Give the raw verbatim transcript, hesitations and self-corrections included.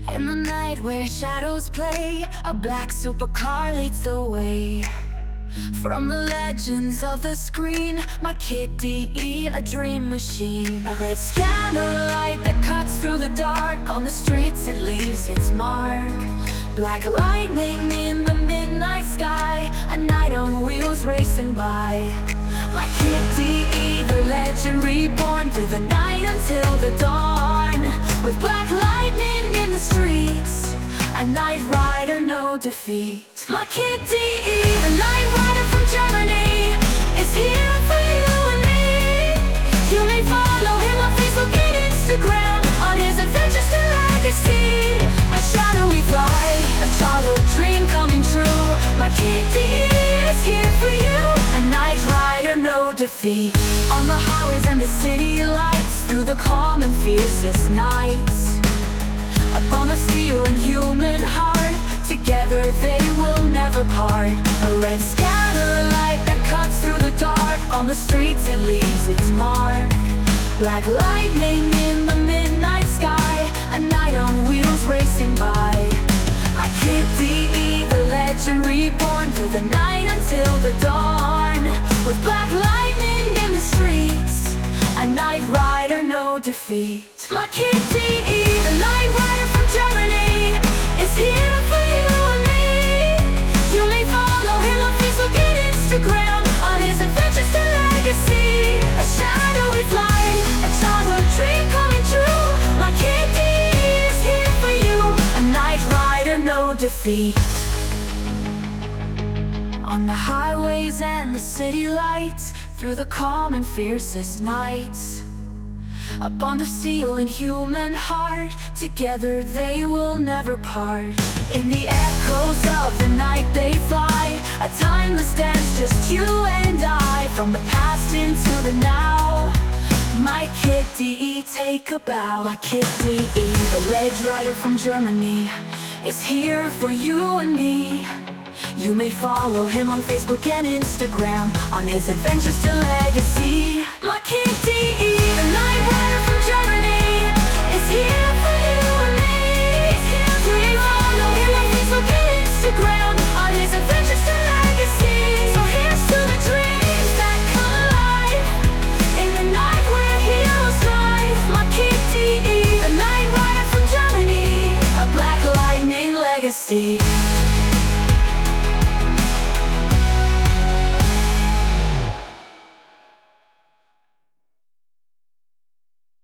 In the night where shadows play, a black supercar leads the way. From the legends of the screen, my kitty, a dream machine. A red scanner light that cuts through the dark. On the streets it leaves its mark. Black lightning in the midnight sky, a night on wheels racing by. My kitty, the legend reborn, through the night until the dawn. With black lightning in the streets, a night rider, no defeat. My kitty, the night rider from Germany, is here for you and me. You may follow him on Facebook and Instagram, on his adventures to legacy. A shadowy fly, a childhood dream coming true. My kitty is here for you, a night rider, no defeat. On the highways and the city lights, through the calm and fiercest nights. Upon the steel and human heart, together they will never part. A red scatter light that cuts through the dark. On the streets it leaves its mark. Black lightning in the midnight sky, a night on wheels racing by. My kitty, the legend reborn, through the night until the dawn. With black lightning in the streets, a night rider, no defeat. My kitty, the night rider from Germany, is here for you and me. You may follow him on Facebook and Instagram, on his adventures to legacy. A shadowy flight, a childhood dream coming true. My kitty is here for you, a night rider, no defeat. On the highways and the city lights, through the calm and fiercest nights. Upon the steel and human heart, together they will never part. In the echoes of the night they fly, a timeless dance, just you and I. From the past into the now, my kitty, take a bow. My kitty, the ledge rider from Germany, is here for you and me. You may follow him on Facebook and Instagram, on his adventures to legacy. My kitty, the night rider from Germany, is here for you and me. You may follow him on Facebook and Instagram, on his adventures to legacy. So here's to the dreams that come alive, in the night where heroes thrive. My kitty, the night rider from Germany, a black lightning legacy.